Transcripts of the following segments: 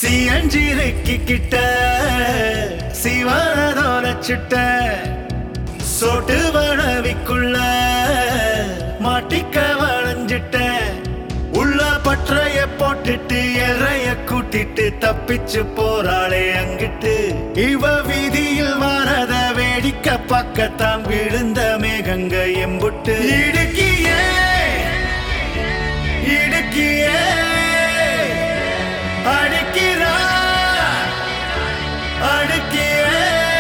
சியஞ்சிரைக்கு கிட்ட சிவனதோர சுட்ட சோட்டு வனவிக்குள்ள மாட்டிக்க வளைஞ்சிட்ட உள்ள பற்றைய போட்டுட்டு எறைய கூட்டிட்டு தப்பிச்சு போறாளே அங்கிட்டு இவ வீதியில் வரத வேடிக்க பக்கத்தான் விழுந்த மேகங்க எம்புட்டு இடுக்கியே இடுக்கியே அடிக்கிறா அடிக்கியே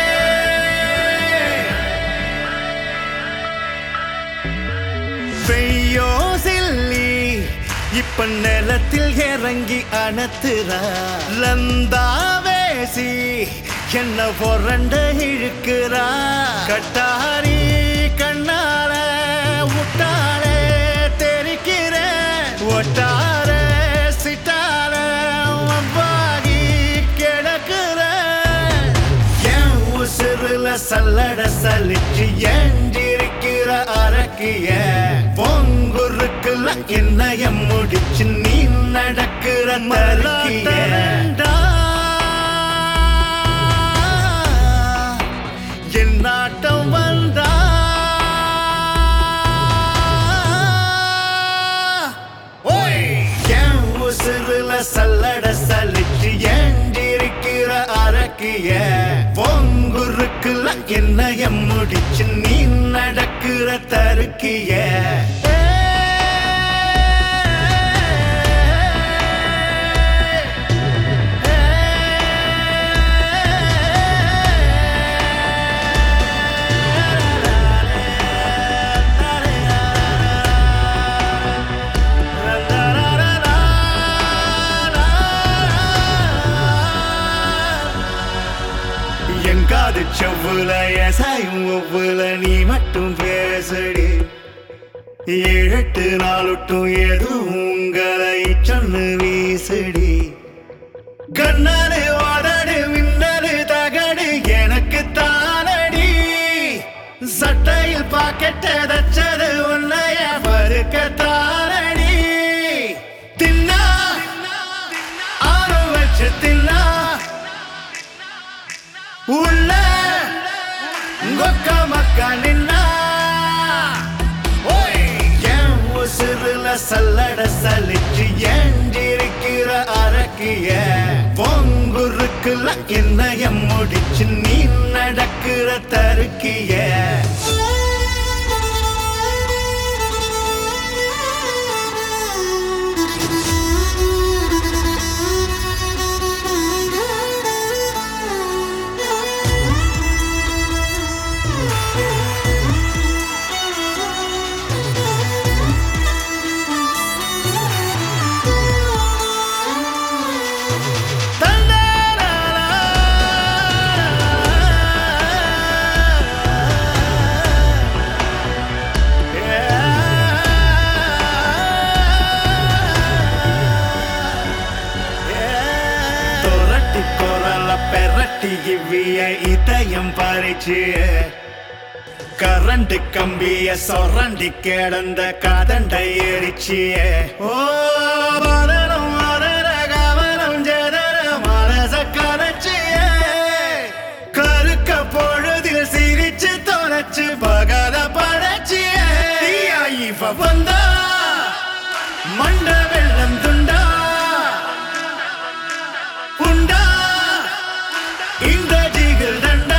பெய்யோ சில்லி இப்ப நிலத்தில் இறங்கி அணத்துறா லந்தாவேசி என்ன பொறண்ட இழுக்கிறா கட்டாரி கண்ணால முட்டாளே தெரிக்கிற ஒட்டார சிட்டால அவ்வாகி கிடக்குற என் உசுருல சல்லட சலிச்சு ஏஞ்சிருக்கிற அரக்கிய பொங்குருக்குல என்னைய முடிச்சு நீ நடக்கிற மரக்கிய என் நாட்டம் வந்தா என் உசுருல சல்லட சலிச்சு ஏஞ்சிருக்கிற அரக்கிய பொங்குருக்குல என்னைய முடிச்சு நீ நடக்கிற தருக்கிய எங்காது செவ்வுல எசாயும் ஒவ்வொல நீ மட்டும் பேசடி 7-8 நாளுட்டும் எதுவும் உங்களை சொன்னு வீசடி கண்ணாடு வாடாடு மின்னடு தகடு எனக்கு தானடி சட்டையில் பாக்கெட்ட தச்சது உன்னைய பருக்க தானடி தின்னா ஆறு வச்சு தின்னா உள்ள கொக்க மக்கா நின்னா என் உசுருல சல்லட சலிச்சு ஏஞ்சிருக்கிற அரக்கிய பொங்குருக்குல என்னைய முடிச்சு நீ நடக்கிற தருக்கிய இதயம் பறிச்சு கரண்ட் கம்பிய சொரண்டி கிடந்த கதண்டை எரிச்சு ஓ வரணும் வரர கவனம் ஜெதர மனச கரைச்சு கருக்க பொழுதில் சிரிச்சு தொலைச்சு பகல படைச்சு இவ வந்தா மண்ட வெள்ளம் துண்டா புண்டா இந்த ஜிகில் தண்டா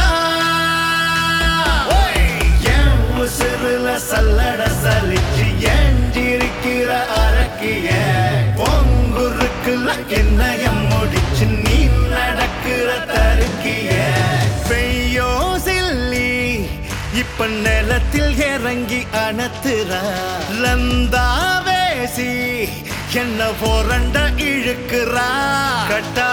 என் உசுருல சல்லட சலிச்சு ஏஞ்சிருக்கிற அரக்கிய பொங்குருக்குல என்னைய முடிச்சு நீ நடக்கிற தருக்கிய பெய்யோ சில்லி இப்ப நிலத்தில் இறங்கி அணத்துறா லந்தாவேசி என்ன பொறண்ட இழுக்கிறா கட்டா